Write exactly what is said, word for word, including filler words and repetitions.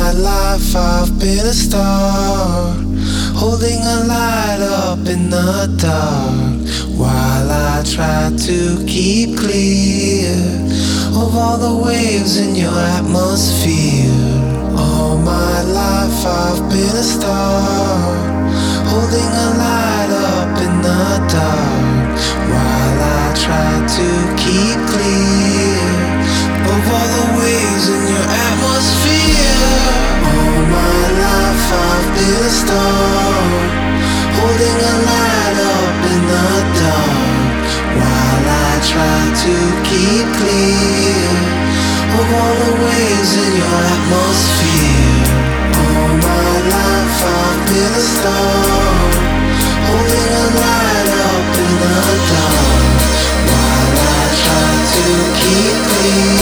my life I've been a star, holding a light up in the dark, while I try to keep clear of all the waves in your atmosphere. All my life I've been a star, holding a light up in the dark, while I try to keep clear of all the waves in your atmosphere. All my life I've been a star, holding a light up in the dark, while I try to keep clear of all the waves in your atmosphere. All my life I've been a star, holding a light up in the dark, while I try to keep clear